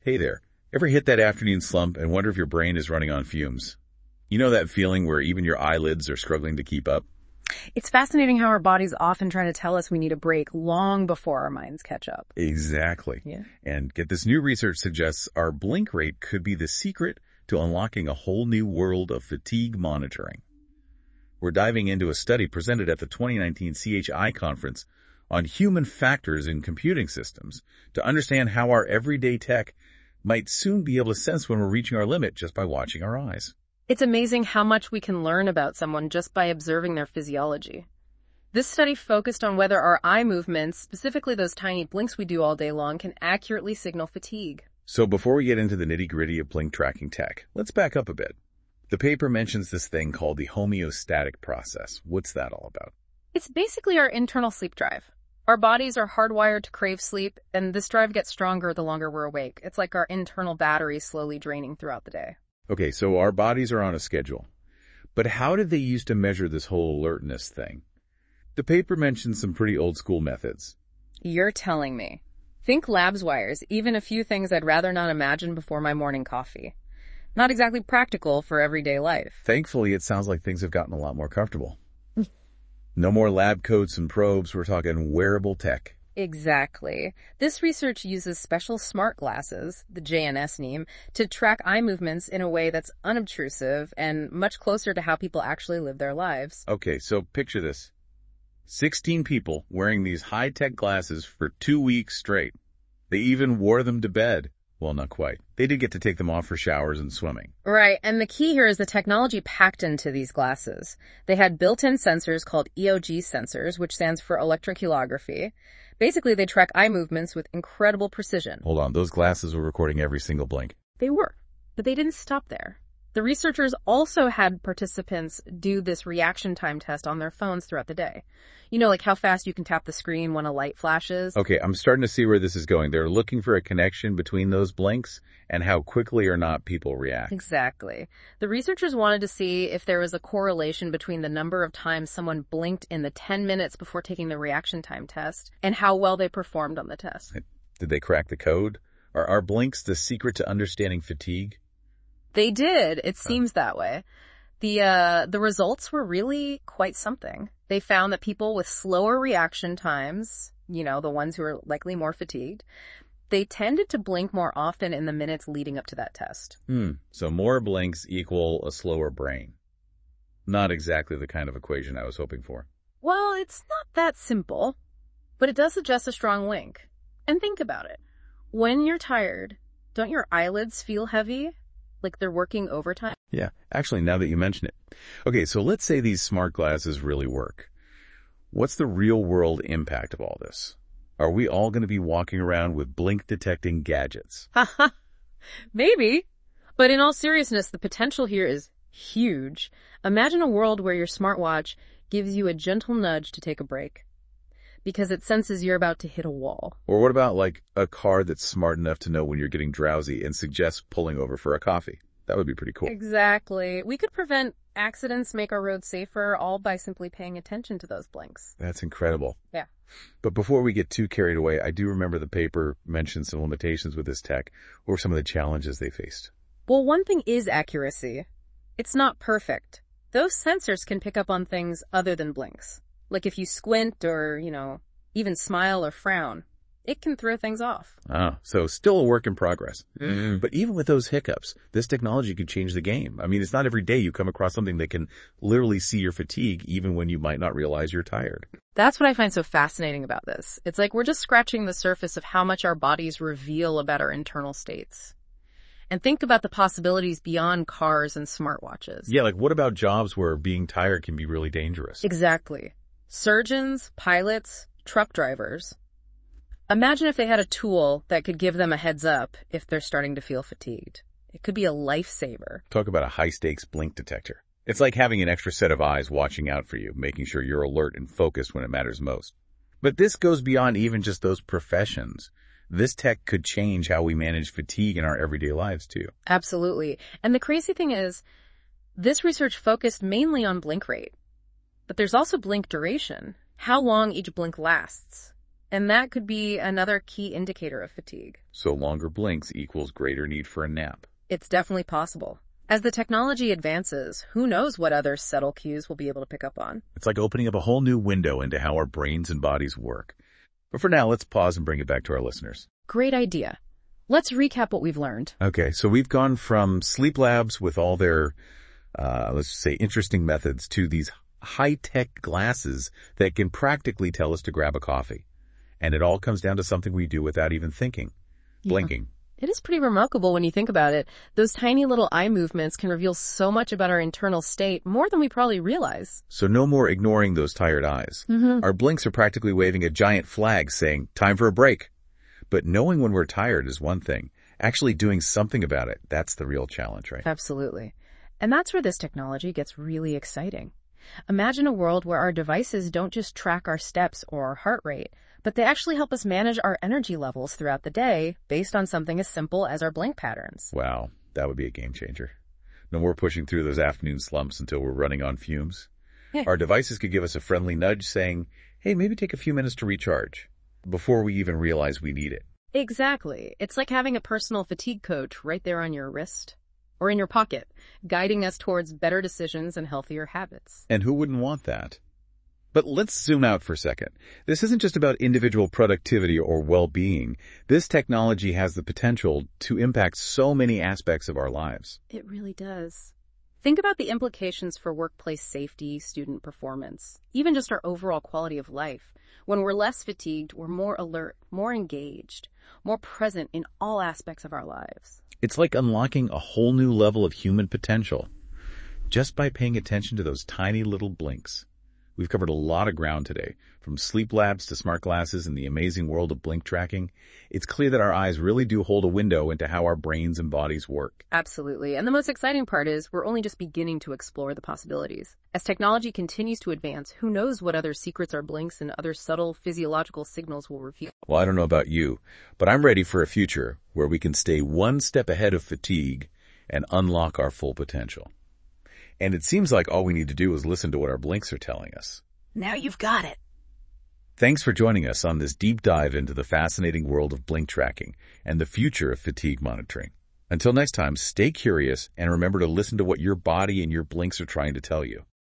Hey there. Ever hit that afternoon slump and wonder if your brain is running on fumes? You know that feeling where even your eyelids are struggling to keep up? It's fascinating how our bodies often try to tell us we need a break long before our minds catch up. Exactly. Yeah. And get this, new research suggests our blink rate could be the secret to unlocking a whole new world of fatigue monitoring. We're diving into a study presented at the 2019 CHI conference on human factors in computing systems to understand how our everyday tech might soon be able to sense when we're reaching our limit just by watching our eyes. It's amazing how much we can learn about someone just by observing their physiology. This study focused on whether our eye movements, specifically those tiny blinks we do all day long, can accurately signal fatigue. So before we get into the nitty-gritty of blink tracking tech, let's back up a bit. The paper mentions this thing called the homeostatic process. What's that all about? It's basically our internal sleep drive. Our bodies are hardwired to crave sleep, and this drive gets stronger the longer we're awake. It's like our internal battery slowly draining throughout the day. Okay, so our bodies are on a schedule. But how did they used to measure this whole alertness thing? The paper mentions some pretty old school methods. You're telling me. Think labs wires, even a few things I'd rather not imagine before my morning coffee. Not exactly practical for everyday life. Thankfully, it sounds like things have gotten a lot more comfortable. No more lab coats and probes, we're talking wearable tech. Exactly. This research uses special smart glasses, the JNS name, to track eye movements in a way that's unobtrusive and much closer to how people actually live their lives. Okay, so picture this. 16 people wearing these high-tech glasses for 2 weeks straight. They even wore them to bed. Well, not quite. They did get to take them off for showers and swimming. Right, and the key here is the technology packed into these glasses. They had built-in sensors called EOG sensors, which stands for electroculography. Basically, they track eye movements with incredible precision. Hold on, those glasses were recording every single blink. They were, but they didn't stop there. The researchers also had participants do this reaction time test on their phones throughout the day. You know, like how fast you can tap the screen when a light flashes. Okay, I'm starting to see where this is going. They're looking for a connection between those blinks and how quickly or not people react. Exactly. The researchers wanted to see if there was a correlation between the number of times someone blinked in the 10 minutes before taking the reaction time test and how well they performed on the test. Did they crack the code? Are our blinks the secret to understanding fatigue? They did. It seems that way. The results were really quite something. They found that people with slower reaction times, you know, the ones who are likely more fatigued, they tended to blink more often in the minutes leading up to that test. So more blinks equal a slower brain. Not exactly the kind of equation I was hoping for. Well, it's not that simple, but it does suggest a strong link. And think about it. When you're tired, don't your eyelids feel heavy? Like they're working overtime? Yeah, actually, now that you mention it. Okay, so let's say these smart glasses really work. What's the real-world impact of all this? Are we all going to be walking around with blink-detecting gadgets? Haha, maybe. But in all seriousness, the potential here is huge. Imagine a world where your smartwatch gives you a gentle nudge to take a break because it senses you're about to hit a wall. Or what about, like, a car that's smart enough to know when you're getting drowsy and suggests pulling over for a coffee? That would be pretty cool. Exactly. We could prevent accidents, make our roads safer, all by simply paying attention to those blinks. That's incredible. Yeah. But before we get too carried away, I do remember the paper mentioned some limitations with this tech. What were some of the challenges they faced? Well, one thing is accuracy. It's not perfect. Those sensors can pick up on things other than blinks. Like if you squint or, you know, even smile or frown, it can throw things off. So still a work in progress. But even with those hiccups, this technology could change the game. I mean, it's not every day you come across something that can literally see your fatigue even when you might not realize you're tired. That's what I find so fascinating about this. It's like we're just scratching the surface of how much our bodies reveal about our internal states. And think about the possibilities beyond cars and smartwatches. Yeah, like what about jobs where being tired can be really dangerous? Exactly. Surgeons, pilots, truck drivers. Imagine if they had a tool that could give them a heads up if they're starting to feel fatigued. It could be a lifesaver. Talk about a high-stakes blink detector. It's like having an extra set of eyes watching out for you, making sure you're alert and focused when it matters most. But this goes beyond even just those professions. This tech could change how we manage fatigue in our everyday lives, too. Absolutely. And the crazy thing is, this research focused mainly on blink rate. But there's also blink duration, how long each blink lasts. And that could be another key indicator of fatigue. So longer blinks equals greater need for a nap. It's definitely possible. As the technology advances, who knows what other subtle cues we'll be able to pick up on. It's like opening up a whole new window into how our brains and bodies work. But for now, let's pause and bring it back to our listeners. Great idea. Let's recap what we've learned. Okay, so we've gone from sleep labs with all their, let's just say, interesting methods to these high-tech glasses that can practically tell us to grab a coffee. And it all comes down to something we do without even thinking. Blinking. It is pretty remarkable when you think about it. Those tiny little eye movements can reveal so much about our internal state, more than we probably realize. So no more ignoring those tired eyes. Our blinks are practically waving a giant flag saying, time for a break. But knowing when we're tired is one thing. Actually doing something about it, that's the real challenge, right? Absolutely. And that's where this technology gets really exciting. Imagine a world where our devices don't just track our steps or our heart rate, but they actually help us manage our energy levels throughout the day based on something as simple as our blink patterns. Wow, that would be a game changer. No more pushing through those afternoon slumps until we're running on fumes. Our devices could give us a friendly nudge saying, hey, maybe take a few minutes to recharge, before we even realize we need it. Exactly. It's like having a personal fatigue coach right there on your wrist or in your pocket, guiding us towards better decisions and healthier habits. And who wouldn't want that? But let's zoom out for a second. This isn't just about individual productivity or well-being. This technology has the potential to impact so many aspects of our lives. It really does. Think about the implications for workplace safety, student performance, even just our overall quality of life. When we're less fatigued, we're more alert, more engaged, more present in all aspects of our lives. It's like unlocking a whole new level of human potential just by paying attention to those tiny little blinks. We've covered a lot of ground today, from sleep labs to smart glasses and the amazing world of blink tracking. It's clear that our eyes really do hold a window into how our brains and bodies work. Absolutely. And the most exciting part is we're only just beginning to explore the possibilities. As technology continues to advance, who knows what other secrets our blinks and other subtle physiological signals will reveal. Well, I don't know about you, but I'm ready for a future where we can stay one step ahead of fatigue and unlock our full potential. And it seems like all we need to do is listen to what our blinks are telling us. Now you've got it. Thanks for joining us on this deep dive into the fascinating world of blink tracking and the future of fatigue monitoring. Until next time, stay curious and remember to listen to what your body and your blinks are trying to tell you.